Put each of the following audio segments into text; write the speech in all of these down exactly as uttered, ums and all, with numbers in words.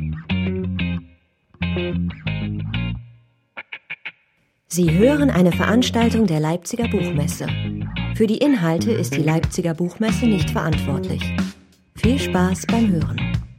Sie hören eine Veranstaltung der Leipziger Buchmesse. Für die Inhalte ist die Leipziger Buchmesse nicht verantwortlich. Viel Spaß beim Hören.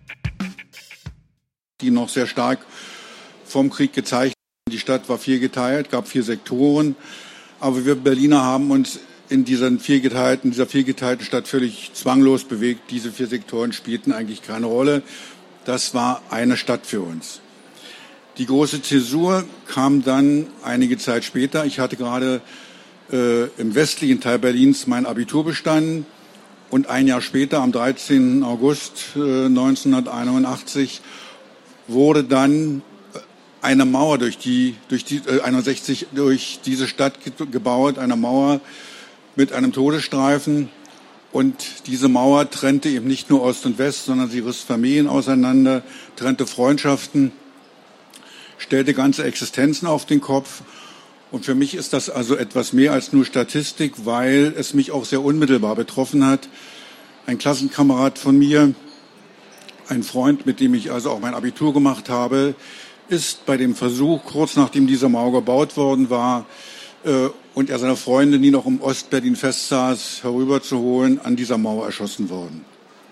Die noch sehr stark vom Krieg gezeichnet. Die Stadt war viergeteilt, gab vier Sektoren. Aber wir Berliner haben uns in diesen viergeteilten, dieser viergeteilten Stadt völlig zwanglos bewegt. Diese vier Sektoren spielten eigentlich keine Rolle. Das war eine Stadt für uns. Die große Zäsur kam dann einige Zeit später. Ich hatte gerade äh, im westlichen Teil Berlins mein Abitur bestanden und ein Jahr später, am dreizehnten August äh, neunzehnhunderteinundachtzig, wurde dann eine Mauer durch die durch die äh, einundsechzig durch diese Stadt ge- gebaut, eine Mauer mit einem Todesstreifen. Und diese Mauer trennte eben nicht nur Ost und West, sondern sie riss Familien auseinander, trennte Freundschaften, stellte ganze Existenzen auf den Kopf. Und für mich ist das also etwas mehr als nur Statistik, weil es mich auch sehr unmittelbar betroffen hat. Ein Klassenkamerad von mir, ein Freund, mit dem ich also auch mein Abitur gemacht habe, ist bei dem Versuch, kurz nachdem diese Mauer gebaut worden war, äh, und er seine Freundin, die noch im Ostberlin festsaß, herüberzuholen, an dieser Mauer erschossen worden.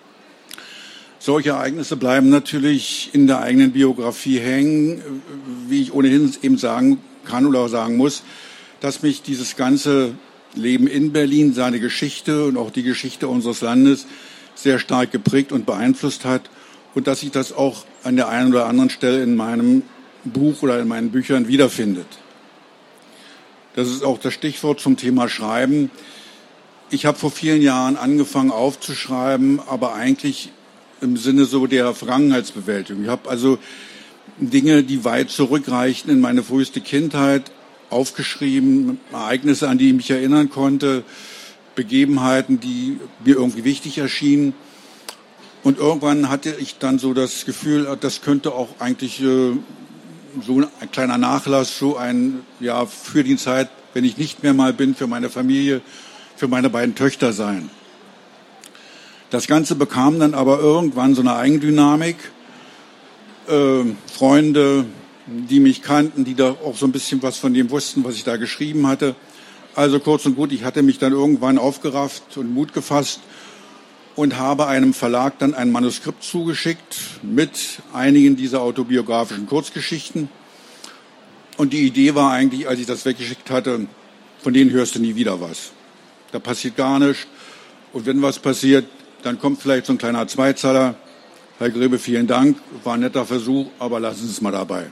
Solche Ereignisse bleiben natürlich in der eigenen Biografie hängen, wie ich ohnehin eben sagen kann oder sagen muss, dass mich dieses ganze Leben in Berlin, seine Geschichte und auch die Geschichte unseres Landes sehr stark geprägt und beeinflusst hat und dass sich das auch an der einen oder anderen Stelle in meinem Buch oder in meinen Büchern wiederfindet. Das ist auch das Stichwort zum Thema Schreiben. Ich habe vor vielen Jahren angefangen aufzuschreiben, aber eigentlich im Sinne so der Vergangenheitsbewältigung. Ich habe also Dinge, die weit zurückreichen in meine früheste Kindheit, aufgeschrieben, Ereignisse, an die ich mich erinnern konnte, Begebenheiten, die mir irgendwie wichtig erschienen. Und irgendwann hatte ich dann so das Gefühl, das könnte auch eigentlich äh, so ein kleiner Nachlass, so ein, ja, für die Zeit, wenn ich nicht mehr mal bin, für meine Familie, für meine beiden Töchter sein. Das Ganze bekam dann aber irgendwann so eine Eigendynamik. Äh, Freunde, die mich kannten, die da auch so ein bisschen was von dem wussten, was ich da geschrieben hatte. Also kurz und gut, ich hatte mich dann irgendwann aufgerafft und Mut gefasst und habe einem Verlag dann ein Manuskript zugeschickt mit einigen dieser autobiografischen Kurzgeschichten. Und die Idee war eigentlich, als ich das weggeschickt hatte, von denen hörst du nie wieder was. Da passiert gar nichts. Und wenn was passiert, dann kommt vielleicht so ein kleiner Zweizeiler. Herr Grebe, vielen Dank, war ein netter Versuch, aber lassen Sie es mal dabei.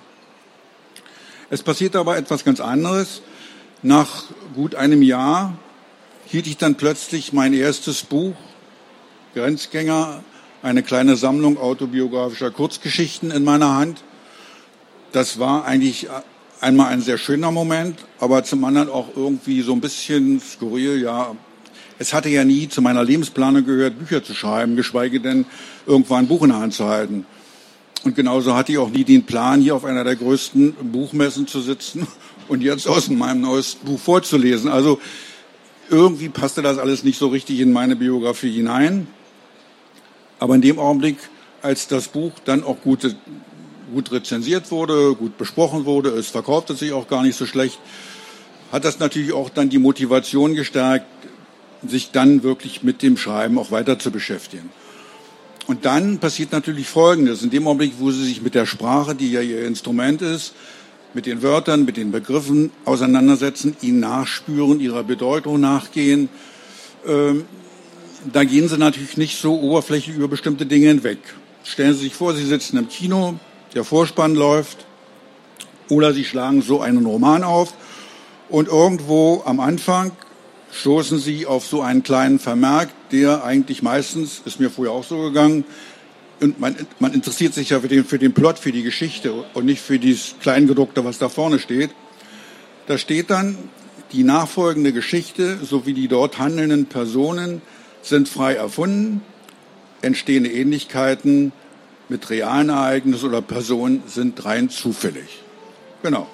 Es passiert aber etwas ganz anderes. Nach gut einem Jahr hielt ich dann plötzlich mein erstes Buch, Grenzgänger, eine kleine Sammlung autobiografischer Kurzgeschichten in meiner Hand. Das war eigentlich einmal ein sehr schöner Moment, aber zum anderen auch irgendwie so ein bisschen skurril. Ja, es hatte ja nie zu meiner Lebensplanung gehört, Bücher zu schreiben, geschweige denn irgendwann ein Buch in der Hand zu halten. Und genauso hatte ich auch nie den Plan, hier auf einer der größten Buchmessen zu sitzen und jetzt aus meinem neuesten Buch vorzulesen. Also irgendwie passte das alles nicht so richtig in meine Biografie hinein. Aber in dem Augenblick, als das Buch dann auch gut, gut rezensiert wurde, gut besprochen wurde, es verkaufte sich auch gar nicht so schlecht, hat das natürlich auch dann die Motivation gestärkt, sich dann wirklich mit dem Schreiben auch weiter zu beschäftigen. Und dann passiert natürlich Folgendes. In dem Augenblick, wo Sie sich mit der Sprache, die ja Ihr Instrument ist, mit den Wörtern, mit den Begriffen auseinandersetzen, ihnen nachspüren, ihrer Bedeutung nachgehen, ähm, da gehen Sie natürlich nicht so oberflächlich über bestimmte Dinge hinweg. Stellen Sie sich vor, Sie sitzen im Kino, der Vorspann läuft, oder Sie schlagen so einen Roman auf und irgendwo am Anfang stoßen Sie auf so einen kleinen Vermerk, der eigentlich meistens, ist mir vorher auch so gegangen, und man, man interessiert sich ja für den, für den Plot, für die Geschichte und nicht für dieses Kleingedruckte, was da vorne steht. Da steht dann, die nachfolgende Geschichte sowie die dort handelnden Personen sind frei erfunden, entstehende Ähnlichkeiten mit realen Ereignissen oder Personen sind rein zufällig. Genau.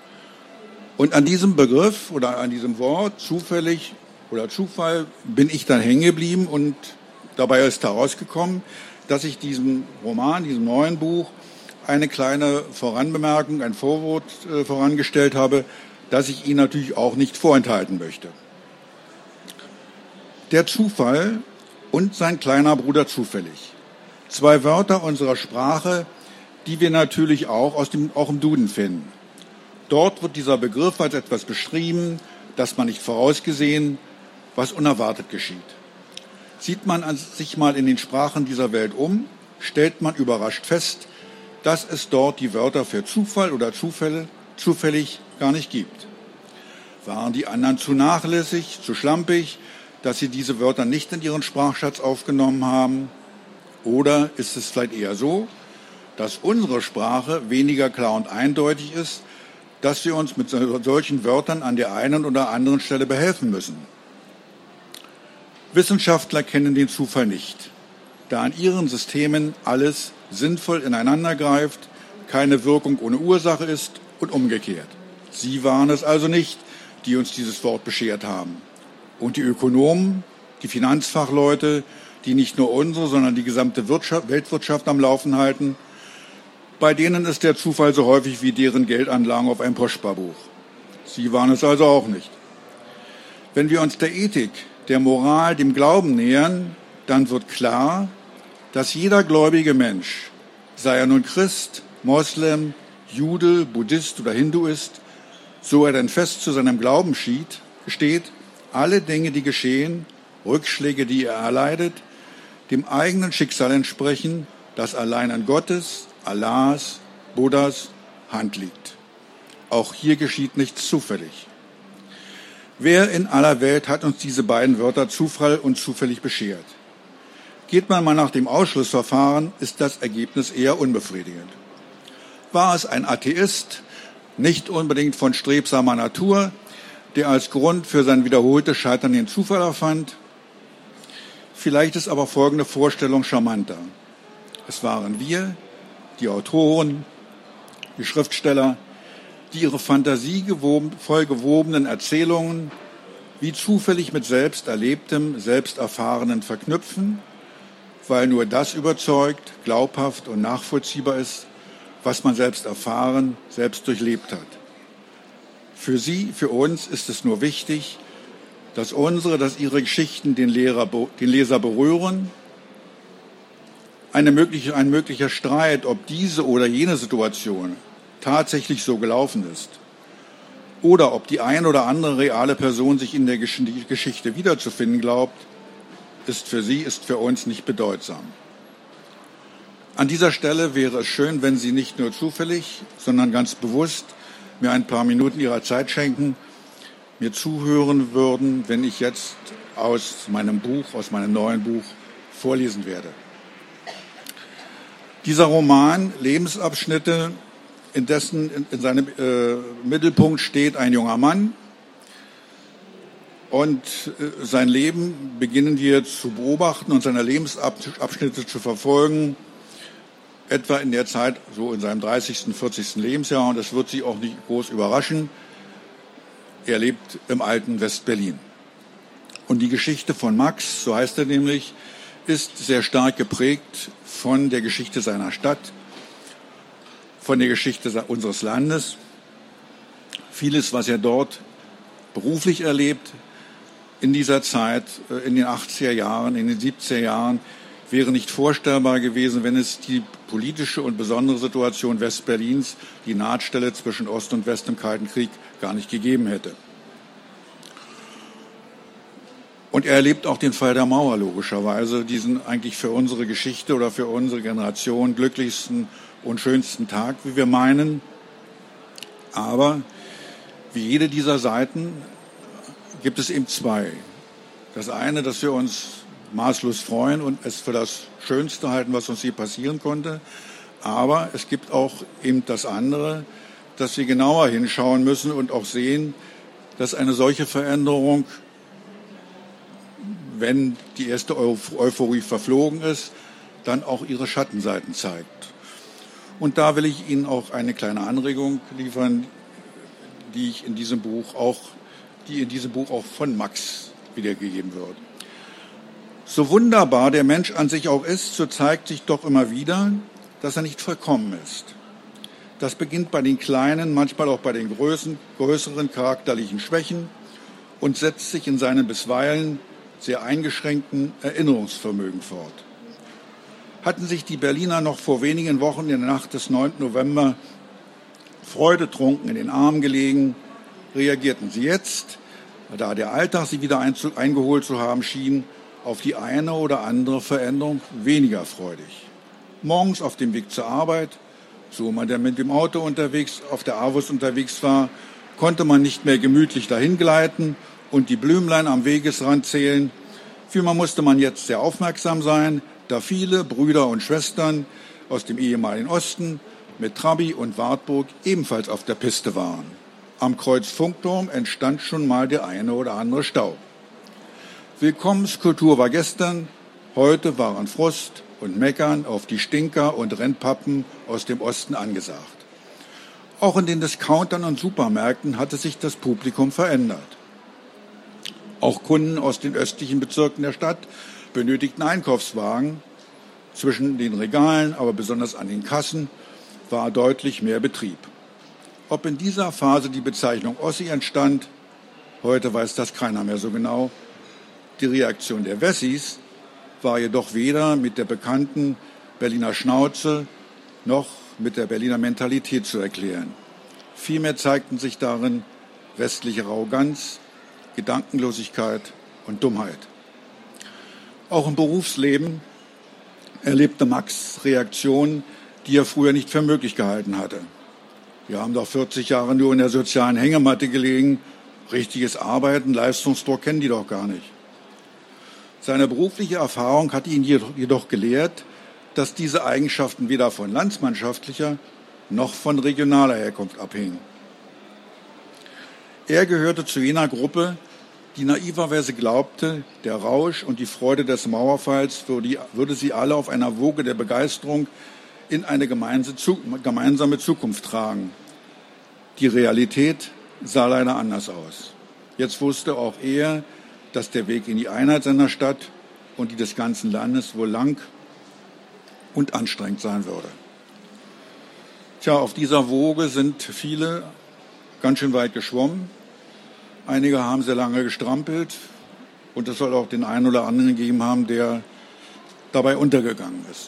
Und an diesem Begriff oder an diesem Wort, zufällig oder Zufall, bin ich dann hängen geblieben und dabei ist herausgekommen, dass ich diesem Roman, diesem neuen Buch, eine kleine Voranbemerkung, ein Vorwort äh, vorangestellt habe, das ich Ihnen natürlich auch nicht vorenthalten möchte. Der Zufall und sein kleiner Bruder zufällig. Zwei Wörter unserer Sprache, die wir natürlich auch, aus dem, auch im Duden finden. Dort wird dieser Begriff als etwas beschrieben, das man nicht vorausgesehen, was unerwartet geschieht. Sieht man sich mal in den Sprachen dieser Welt um, stellt man überrascht fest, dass es dort die Wörter für Zufall oder Zufälle zufällig gar nicht gibt. Waren die anderen zu nachlässig, zu schlampig, dass sie diese Wörter nicht in ihren Sprachschatz aufgenommen haben? Oder ist es vielleicht eher so, dass unsere Sprache weniger klar und eindeutig ist, dass wir uns mit solchen Wörtern an der einen oder anderen Stelle behelfen müssen? Wissenschaftler kennen den Zufall nicht, da in ihren Systemen alles sinnvoll ineinander greift, keine Wirkung ohne Ursache ist und umgekehrt. Sie waren es also nicht, die uns dieses Wort beschert haben. Und die Ökonomen, die Finanzfachleute, die nicht nur unsere, sondern die gesamte Wirtschaft, Weltwirtschaft am Laufen halten, bei denen ist der Zufall so häufig wie deren Geldanlagen auf einem Postsparbuch. Sie waren es also auch nicht. Wenn wir uns der Ethik, der Moral, dem Glauben nähern, dann wird klar, dass jeder gläubige Mensch, sei er nun Christ, Moslem, Jude, Buddhist oder Hinduist, so er denn fest zu seinem Glauben steht, alle Dinge, die geschehen, Rückschläge, die er erleidet, dem eigenen Schicksal entsprechen, das allein an Gottes, Allahs, Buddhas Hand liegt. Auch hier geschieht nichts zufällig. Wer in aller Welt hat uns diese beiden Wörter Zufall und zufällig beschert? Geht man mal nach dem Ausschlussverfahren, ist das Ergebnis eher unbefriedigend. War es ein Atheist, nicht unbedingt von strebsamer Natur, der als Grund für sein wiederholtes Scheitern den Zufall erfand? Vielleicht ist aber folgende Vorstellung charmanter. Es waren wir, die Autoren, die Schriftsteller, die ihre Fantasie gewoben, voll gewobenen Erzählungen wie zufällig mit selbst Erlebtem, selbst Erfahrenen verknüpfen, weil nur das überzeugt, glaubhaft und nachvollziehbar ist, was man selbst erfahren, selbst durchlebt hat. Für sie, für uns ist es nur wichtig, dass unsere, dass ihre Geschichten den, Lehrer, den Leser berühren. Eine mögliche, ein möglicher Streit, ob diese oder jene Situation tatsächlich so gelaufen ist oder ob die ein oder andere reale Person sich in der Geschichte wiederzufinden glaubt, ist für sie, ist für uns nicht bedeutsam. An dieser Stelle wäre es schön, wenn Sie nicht nur zufällig, sondern ganz bewusst mir ein paar Minuten Ihrer Zeit schenken, mir zuhören würden, wenn ich jetzt aus meinem Buch, aus meinem neuen Buch vorlesen werde. Dieser Roman, Lebensabschnitte, in dessen, in, in seinem äh, Mittelpunkt steht ein junger Mann und äh, sein Leben beginnen wir zu beobachten und seine Lebensabschnitte zu verfolgen, etwa in der Zeit, so in seinem dreißigsten, vierzigsten Lebensjahr, und das wird Sie auch nicht groß überraschen. Er lebt im alten West-Berlin. Und die Geschichte von Max, so heißt er nämlich, ist sehr stark geprägt von der Geschichte seiner Stadt, von der Geschichte unseres Landes. Vieles, was er dort beruflich erlebt, in dieser Zeit, in den achtziger Jahren, in den siebziger Jahren, wäre nicht vorstellbar gewesen, wenn es die politische und besondere Situation Westberlins, die Nahtstelle zwischen Ost und West im Kalten Krieg, gar nicht gegeben hätte. Und er erlebt auch den Fall der Mauer, logischerweise, diesen eigentlich für unsere Geschichte oder für unsere Generation glücklichsten und schönsten Tag, wie wir meinen. Aber wie jede dieser Seiten gibt es eben zwei. Das eine, dass wir uns maßlos freuen und es für das Schönste halten, was uns je passieren konnte. Aber es gibt auch eben das andere, dass wir genauer hinschauen müssen und auch sehen, dass eine solche Veränderung, wenn die erste Euphorie verflogen ist, dann auch ihre Schattenseiten zeigt. Und da will ich Ihnen auch eine kleine Anregung liefern, die ich in diesem Buch auch, die in diesem Buch auch von Max wiedergegeben wird. So wunderbar der Mensch an sich auch ist, so zeigt sich doch immer wieder, dass er nicht vollkommen ist. Das beginnt bei den kleinen, manchmal auch bei den größeren, größeren charakterlichen Schwächen und setzt sich in seinem bisweilen sehr eingeschränkten Erinnerungsvermögen fort. Hatten sich die Berliner noch vor wenigen Wochen in der Nacht des neunten November freudetrunken in den Armen gelegen, reagierten sie jetzt, da der Alltag sie wieder eingeholt zu haben schien, auf die eine oder andere Veränderung weniger freudig. Morgens auf dem Weg zur Arbeit, so man der mit dem Auto unterwegs, auf der Avus unterwegs war, konnte man nicht mehr gemütlich dahin gleiten und die Blümlein am Wegesrand zählen. Vielmehr musste man jetzt sehr aufmerksam sein, da viele Brüder und Schwestern aus dem ehemaligen Osten mit Trabi und Wartburg ebenfalls auf der Piste waren. Am Kreuzfunkturm entstand schon mal der eine oder andere Stau. Willkommenskultur war gestern, heute waren Frust und Meckern auf die Stinker und Rennpappen aus dem Osten angesagt. Auch in den Discountern und Supermärkten hatte sich das Publikum verändert. Auch Kunden aus den östlichen Bezirken der Stadt benötigten Einkaufswagen. Zwischen den Regalen, aber besonders an den Kassen, war deutlich mehr Betrieb. Ob in dieser Phase die Bezeichnung Ossi entstand, heute weiß das keiner mehr so genau. Die Reaktion der Wessis war jedoch weder mit der bekannten Berliner Schnauze noch mit der Berliner Mentalität zu erklären. Vielmehr zeigten sich darin westliche Arroganz, Gedankenlosigkeit und Dummheit. Auch im Berufsleben erlebte Max Reaktionen, die er früher nicht für möglich gehalten hatte. Wir haben doch vierzig Jahre nur in der sozialen Hängematte gelegen. Richtiges Arbeiten, Leistungsdruck kennen die doch gar nicht. Seine berufliche Erfahrung hat ihn jedoch gelehrt, dass diese Eigenschaften weder von landsmannschaftlicher noch von regionaler Herkunft abhingen. Er gehörte zu jener Gruppe, die naiverweise glaubte, der Rausch und die Freude des Mauerfalls würde sie alle auf einer Woge der Begeisterung in eine gemeinsame Zukunft tragen. Die Realität sah leider anders aus. Jetzt wusste auch er, dass der Weg in die Einheit seiner Stadt und die des ganzen Landes wohl lang und anstrengend sein würde. Tja, auf dieser Woge sind viele ganz schön weit geschwommen. Einige haben sehr lange gestrampelt und es soll auch den einen oder anderen gegeben haben, der dabei untergegangen ist.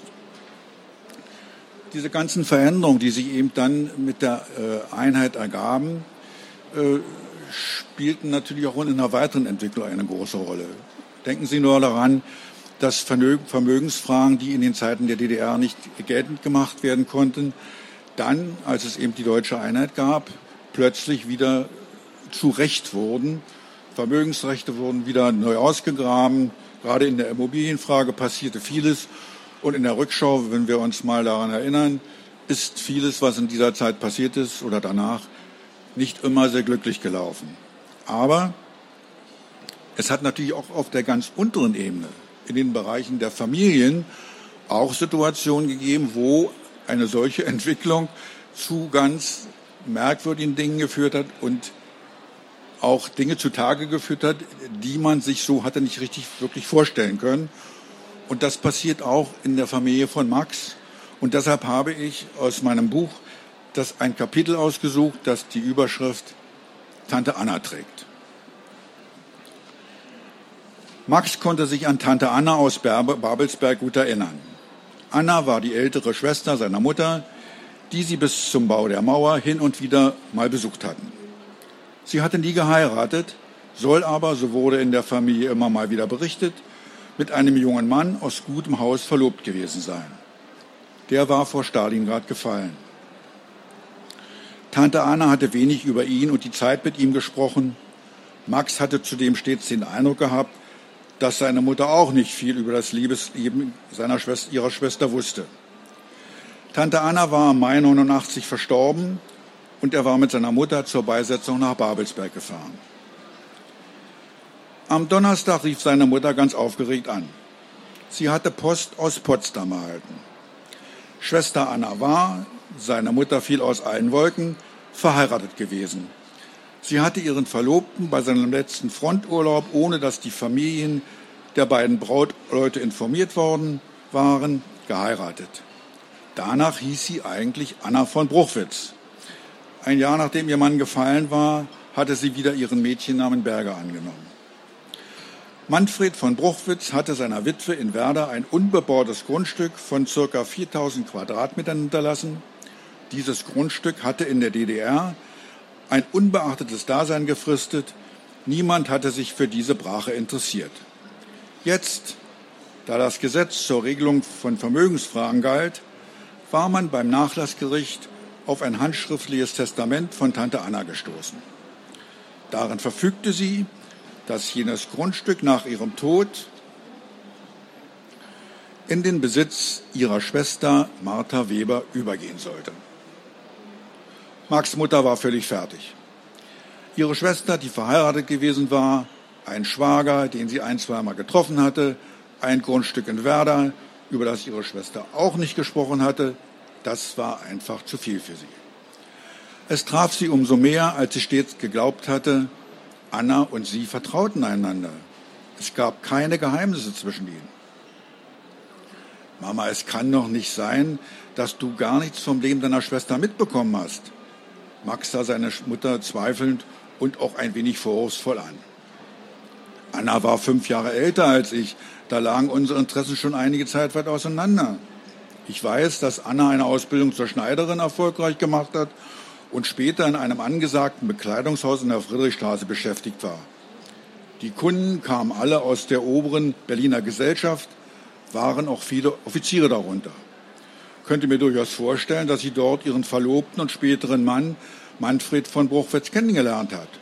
Diese ganzen Veränderungen, die sich eben dann mit der äh, Einheit ergaben, äh, spielten natürlich auch in einer weiteren Entwicklung eine große Rolle. Denken Sie nur daran, dass Vermögensfragen, die in den Zeiten der D D R nicht geltend gemacht werden konnten, dann, als es eben die deutsche Einheit gab, plötzlich wieder zu Recht wurden. Vermögensrechte wurden wieder neu ausgegraben. Gerade in der Immobilienfrage passierte vieles. Und in der Rückschau, wenn wir uns mal daran erinnern, ist vieles, was in dieser Zeit passiert ist oder danach, nicht immer sehr glücklich gelaufen. Aber es hat natürlich auch auf der ganz unteren Ebene, in den Bereichen der Familien, auch Situationen gegeben, wo eine solche Entwicklung zu ganz merkwürdigen Dingen geführt hat und auch Dinge zutage geführt hat, die man sich so hatte nicht richtig wirklich vorstellen können. Und das passiert auch in der Familie von Max. Und deshalb habe ich aus meinem Buch das ein Kapitel ausgesucht, das die Überschrift Tante Anna trägt. Max konnte sich an Tante Anna aus Babelsberg gut erinnern. Anna war die ältere Schwester seiner Mutter, die sie bis zum Bau der Mauer hin und wieder mal besucht hatten. Sie hatte nie geheiratet, soll aber, so wurde in der Familie immer mal wieder berichtet, mit einem jungen Mann aus gutem Haus verlobt gewesen sein. Der war vor Stalingrad gefallen. Tante Anna hatte wenig über ihn und die Zeit mit ihm gesprochen. Max hatte zudem stets den Eindruck gehabt, dass seine Mutter auch nicht viel über das Liebesleben seiner Schwester, ihrer Schwester wusste. Tante Anna war im Mai neunundachtzig verstorben und er war mit seiner Mutter zur Beisetzung nach Babelsberg gefahren. Am Donnerstag rief seine Mutter ganz aufgeregt an. Sie hatte Post aus Potsdam erhalten. Schwester Anna war, seine Mutter fiel aus allen Wolken, verheiratet gewesen. Sie hatte ihren Verlobten bei seinem letzten Fronturlaub, ohne dass die Familien der beiden Brautleute informiert worden waren, geheiratet. Danach hieß sie eigentlich Anna von Bruchwitz. Ein Jahr nachdem ihr Mann gefallen war, hatte sie wieder ihren Mädchennamen Berger angenommen. Manfred von Bruchwitz hatte seiner Witwe in Werder ein unbebautes Grundstück von ca. viertausend Quadratmetern hinterlassen. Dieses Grundstück hatte in der D D R ein unbeachtetes Dasein gefristet. Niemand hatte sich für diese Brache interessiert. Jetzt, da das Gesetz zur Regelung von Vermögensfragen galt, war man beim Nachlassgericht auf ein handschriftliches Testament von Tante Anna gestoßen. Darin verfügte sie, dass jenes Grundstück nach ihrem Tod in den Besitz ihrer Schwester Martha Weber übergehen sollte. Max' Mutter war völlig fertig. Ihre Schwester, die verheiratet gewesen war, ein Schwager, den sie ein-, zweimal getroffen hatte, ein Grundstück in Werder, über das ihre Schwester auch nicht gesprochen hatte, das war einfach zu viel für sie. Es traf sie umso mehr, als sie stets geglaubt hatte, Anna und sie vertrauten einander. Es gab keine Geheimnisse zwischen ihnen. Mama, es kann doch nicht sein, dass du gar nichts vom Leben deiner Schwester mitbekommen hast. Max sah seine Mutter zweifelnd und auch ein wenig vorwurfsvoll an. Anna war fünf Jahre älter als ich. Da lagen unsere Interessen schon einige Zeit weit auseinander. Ich weiß, dass Anna eine Ausbildung zur Schneiderin erfolgreich gemacht hat und später in einem angesagten Bekleidungshaus in der Friedrichstraße beschäftigt war. Die Kunden kamen alle aus der oberen Berliner Gesellschaft, waren auch viele Offiziere darunter. Ich könnte mir durchaus vorstellen, dass sie dort ihren Verlobten und späteren Mann Manfred von Bruchwitz kennengelernt hat.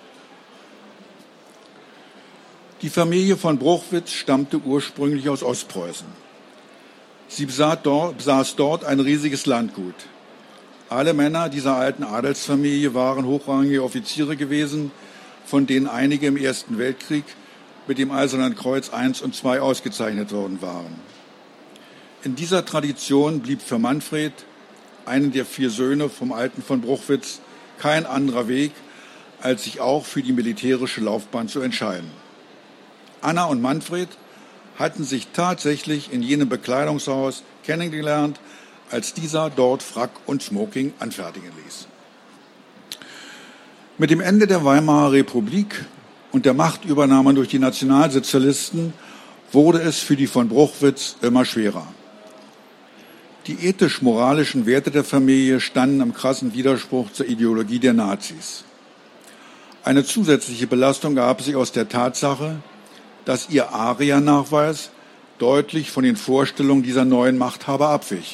Die Familie von Bruchwitz stammte ursprünglich aus Ostpreußen. Sie besaß dort, besaß dort ein riesiges Landgut. Alle Männer dieser alten Adelsfamilie waren hochrangige Offiziere gewesen, von denen einige im Ersten Weltkrieg mit dem Eisernen Kreuz eins und zwei ausgezeichnet worden waren. In dieser Tradition blieb für Manfred, einen der vier Söhne vom Alten von Bruchwitz, kein anderer Weg, als sich auch für die militärische Laufbahn zu entscheiden. Anna und Manfred hatten sich tatsächlich in jenem Bekleidungshaus kennengelernt, als dieser dort Frack und Smoking anfertigen ließ. Mit dem Ende der Weimarer Republik und der Machtübernahme durch die Nationalsozialisten wurde es für die von Bruchwitz immer schwerer. Die ethisch-moralischen Werte der Familie standen im krassen Widerspruch zur Ideologie der Nazis. Eine zusätzliche Belastung ergab sich aus der Tatsache, dass ihr ARIA-Nachweis deutlich von den Vorstellungen dieser neuen Machthaber abwich.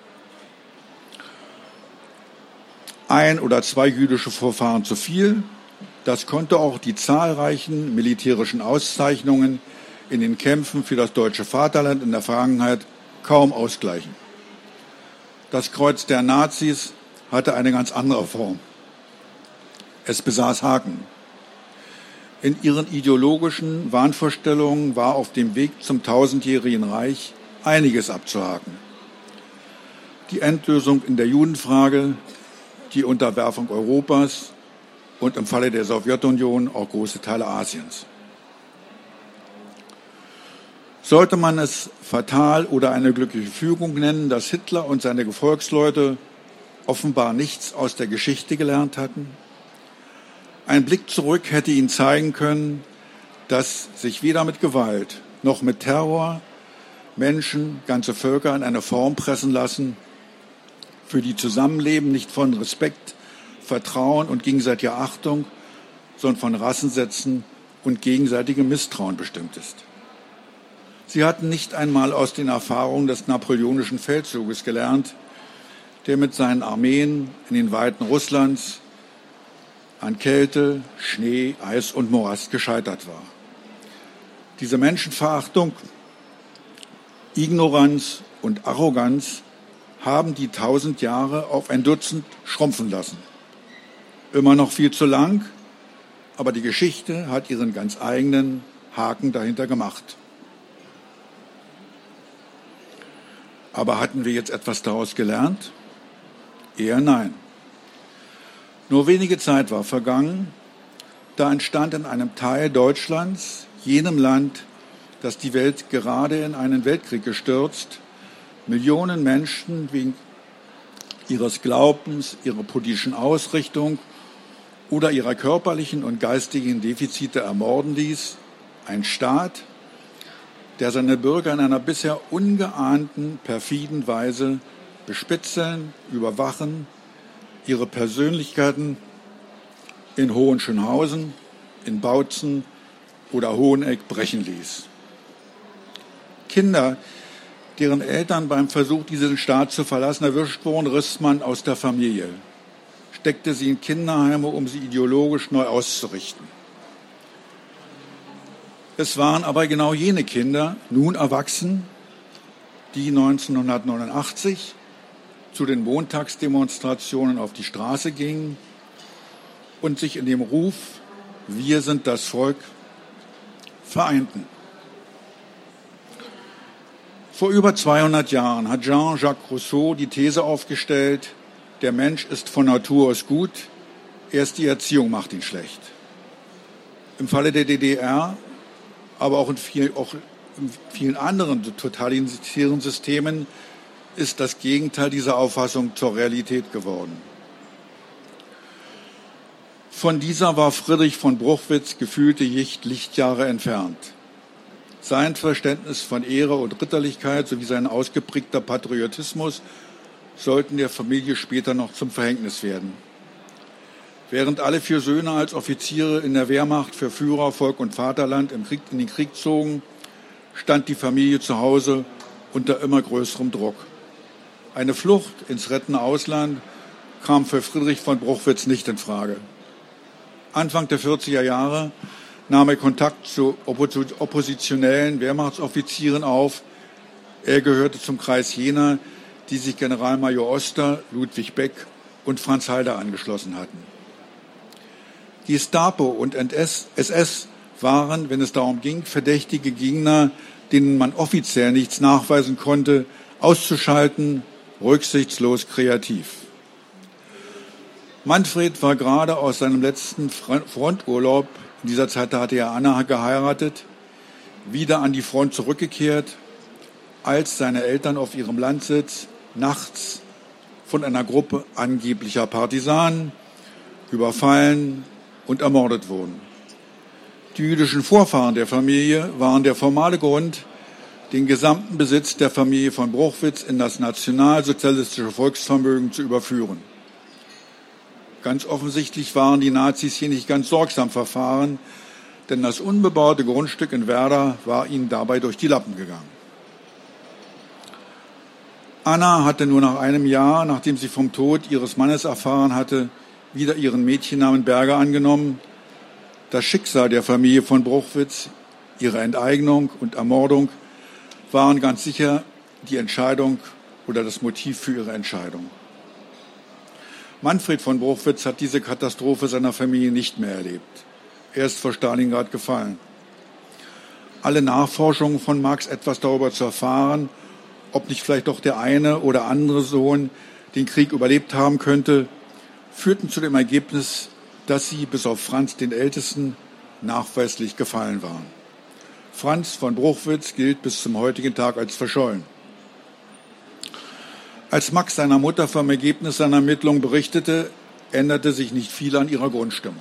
Ein oder zwei jüdische Vorfahren zu viel, das konnte auch die zahlreichen militärischen Auszeichnungen in den Kämpfen für das deutsche Vaterland in der Vergangenheit kaum ausgleichen. Das Kreuz der Nazis hatte eine ganz andere Form. Es besaß Haken. In ihren ideologischen Wahnvorstellungen war auf dem Weg zum tausendjährigen Reich einiges abzuhaken. Die Endlösung in der Judenfrage, die Unterwerfung Europas und im Falle der Sowjetunion auch große Teile Asiens. Sollte man es fatal oder eine glückliche Fügung nennen, dass Hitler und seine Gefolgsleute offenbar nichts aus der Geschichte gelernt hatten? Ein Blick zurück hätte ihnen zeigen können, dass sich weder mit Gewalt noch mit Terror Menschen, ganze Völker in eine Form pressen lassen, für die Zusammenleben nicht von Respekt, Vertrauen und gegenseitiger Achtung, sondern von Rassensätzen und gegenseitigem Misstrauen bestimmt ist. Sie hatten nicht einmal aus den Erfahrungen des napoleonischen Feldzuges gelernt, der mit seinen Armeen in den Weiten Russlands an Kälte, Schnee, Eis und Morast gescheitert war. Diese Menschenverachtung, Ignoranz und Arroganz haben die tausend Jahre auf ein Dutzend schrumpfen lassen. Immer noch viel zu lang, aber die Geschichte hat ihren ganz eigenen Haken dahinter gemacht. Aber hatten wir jetzt etwas daraus gelernt? Eher nein. Nur wenige Zeit war vergangen, da entstand in einem Teil Deutschlands, jenem Land, dass die Welt gerade in einen Weltkrieg gestürzt, Millionen Menschen wegen ihres Glaubens, ihrer politischen Ausrichtung oder ihrer körperlichen und geistigen Defizite ermorden ließ, ein Staat, der seine Bürger in einer bisher ungeahnten, perfiden Weise bespitzeln, überwachen, ihre Persönlichkeiten in Hohenschönhausen, in Bautzen oder Hoheneck brechen ließ. Kinder, deren Eltern beim Versuch, diesen Staat zu verlassen, erwischt wurden, riss man aus der Familie, steckte sie in Kinderheime, um sie ideologisch neu auszurichten. Es waren aber genau jene Kinder, nun erwachsen, die neunzehnhundertneunundachtzig zu den Montagsdemonstrationen auf die Straße gingen und sich in dem Ruf „Wir sind das Volk" vereinten. Vor über zweihundert Jahren hat Jean-Jacques Rousseau die These aufgestellt, der Mensch ist von Natur aus gut, erst die Erziehung macht ihn schlecht. Im Falle der D D R, aber auch in, viel, auch in vielen anderen totalitären Systemen ist das Gegenteil dieser Auffassung zur Realität geworden. Von dieser war Friedrich von Bruchwitz gefühlte Lichtjahre entfernt. Sein Verständnis von Ehre und Ritterlichkeit sowie sein ausgeprägter Patriotismus sollten der Familie später noch zum Verhängnis werden. Während alle vier Söhne als Offiziere in der Wehrmacht für Führer, Volk und Vaterland im Krieg, in den Krieg zogen, stand die Familie zu Hause unter immer größerem Druck. Eine Flucht ins rettende Ausland kam für Friedrich von Bruchwitz nicht in Frage. Anfang der vierziger Jahre nahm er Kontakt zu oppositionellen Wehrmachtsoffizieren auf. Er gehörte zum Kreis jener, die sich Generalmajor Oster, Ludwig Beck und Franz Halder angeschlossen hatten. Gestapo und S S waren, wenn es darum ging, verdächtige Gegner, denen man offiziell nichts nachweisen konnte, auszuschalten, rücksichtslos kreativ. Manfred war gerade aus seinem letzten Fronturlaub, in dieser Zeit hatte er Anna geheiratet, wieder an die Front zurückgekehrt, als seine Eltern auf ihrem Landsitz nachts von einer Gruppe angeblicher Partisanen überfallen und ermordet wurden. Die jüdischen Vorfahren der Familie waren der formale Grund, den gesamten Besitz der Familie von Bruchwitz in das nationalsozialistische Volksvermögen zu überführen. Ganz offensichtlich waren die Nazis hier nicht ganz sorgsam verfahren, denn das unbebaute Grundstück in Werder war ihnen dabei durch die Lappen gegangen. Anna hatte nur nach einem Jahr, nachdem sie vom Tod ihres Mannes erfahren hatte, wieder ihren Mädchennamen Berger angenommen. Das Schicksal der Familie von Bruchwitz, ihre Enteignung und Ermordung waren ganz sicher die Entscheidung oder das Motiv für ihre Entscheidung. Manfred von Bruchwitz hat diese Katastrophe seiner Familie nicht mehr erlebt. Er ist vor Stalingrad gefallen. Alle Nachforschungen von Max, etwas darüber zu erfahren, ob nicht vielleicht doch der eine oder andere Sohn den Krieg überlebt haben könnte, führten zu dem Ergebnis, dass sie bis auf Franz, den Ältesten, nachweislich gefallen waren. Franz von Bruchwitz gilt bis zum heutigen Tag als verschollen. Als Max seiner Mutter vom Ergebnis seiner Ermittlungen berichtete, änderte sich nicht viel an ihrer Grundstimmung.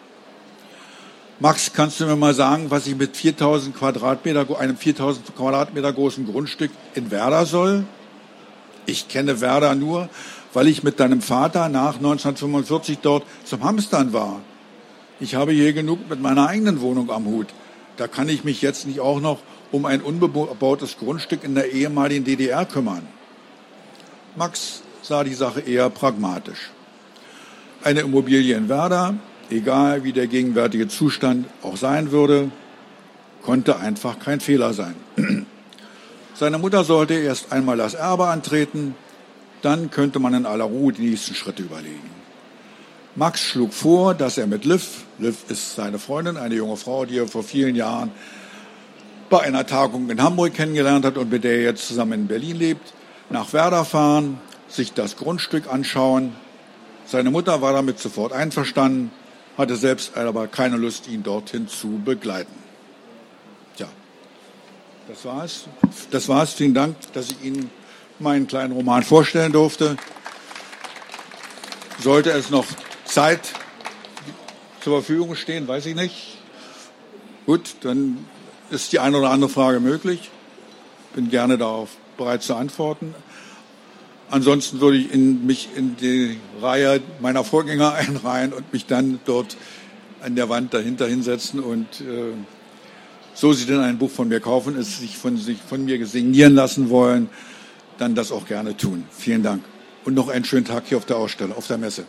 Max, kannst du mir mal sagen, was ich mit viertausend Quadratmeter, einem viertausend Quadratmeter großen Grundstück in Werder soll? Ich kenne Werder nur, weil ich mit deinem Vater nach neunzehnhundertfünfundvierzig dort zum Hamstern war. Ich habe hier genug mit meiner eigenen Wohnung am Hut. Da kann ich mich jetzt nicht auch noch um ein unbebautes Grundstück in der ehemaligen D D R kümmern. Max sah die Sache eher pragmatisch. Eine Immobilie in Werder, egal wie der gegenwärtige Zustand auch sein würde, konnte einfach kein Fehler sein. Seine Mutter sollte erst einmal das Erbe antreten, dann könnte man in aller Ruhe die nächsten Schritte überlegen. Max schlug vor, dass er mit Liv, Liv ist seine Freundin, eine junge Frau, die er vor vielen Jahren bei einer Tagung in Hamburg kennengelernt hat und mit der er jetzt zusammen in Berlin lebt, nach Werder fahren, sich das Grundstück anschauen. Seine Mutter war damit sofort einverstanden, hatte selbst aber keine Lust, ihn dorthin zu begleiten. Tja, Das war's. Das war's. Vielen Dank, dass ich Ihnen meinen kleinen Roman vorstellen durfte. Sollte es noch Zeit zur Verfügung stehen, weiß ich nicht. Gut, dann ist die eine oder andere Frage möglich. Bin gerne darauf bereit zu antworten. Ansonsten würde ich in, mich in die Reihe meiner Vorgänger einreihen und mich dann dort an der Wand dahinter hinsetzen und äh, so Sie denn ein Buch von mir kaufen, es sich von, sich von mir signieren lassen wollen, dann das auch gerne tun. Vielen Dank. Und noch einen schönen Tag hier auf der Ausstellung, auf der Messe.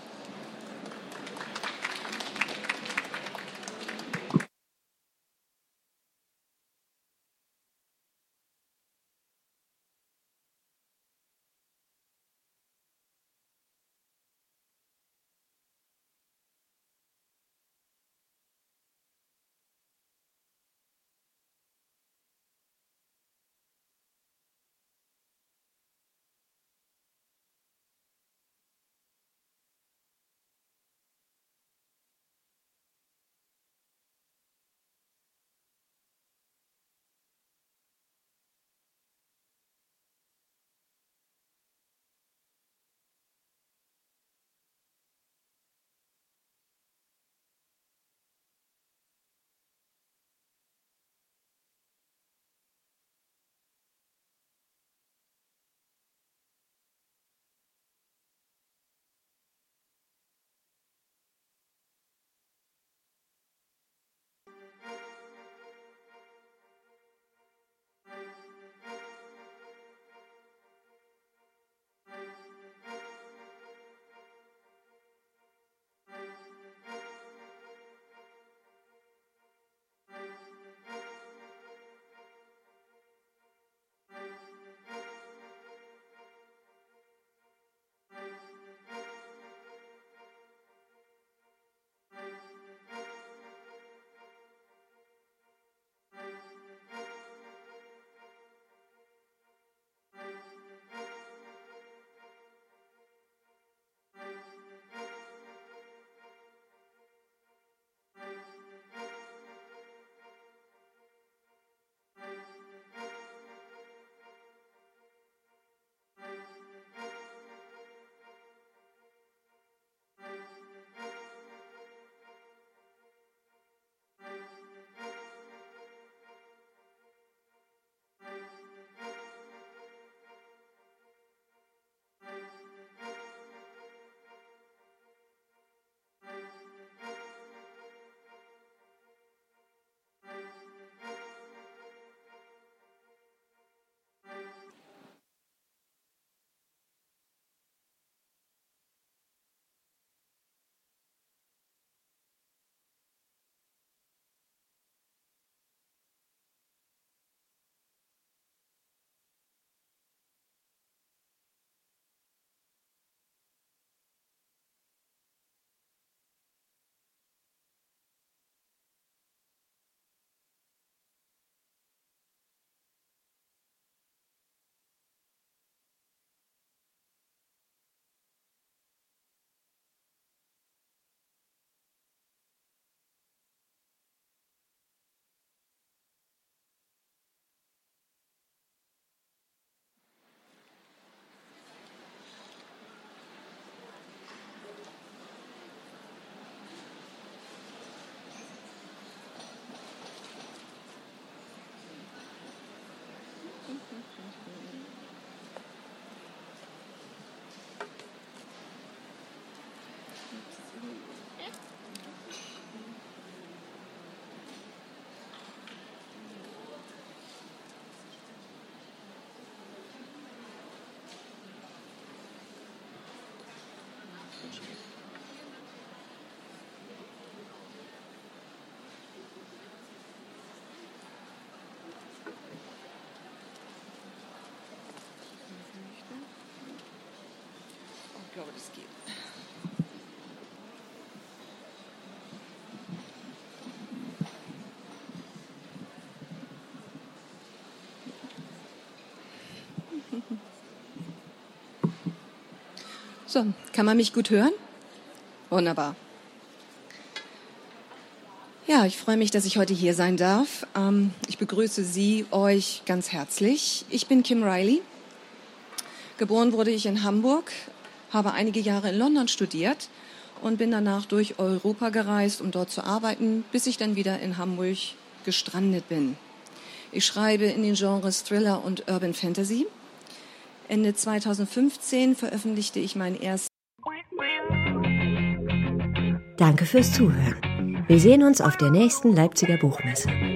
Ich glaube, das geht. So, kann man mich gut hören? Wunderbar. Ja, ich freue mich, dass ich heute hier sein darf. Ähm, ich begrüße Sie, euch ganz herzlich. Ich bin Kim Riley. Geboren wurde ich in Hamburg, habe einige Jahre in London studiert und bin danach durch Europa gereist, um dort zu arbeiten, bis ich dann wieder in Hamburg gestrandet bin. Ich schreibe in den Genres Thriller und Urban Fantasy. Ende zweitausendfünfzehn veröffentlichte ich meinen ersten. Danke fürs Zuhören. Wir sehen uns auf der nächsten Leipziger Buchmesse.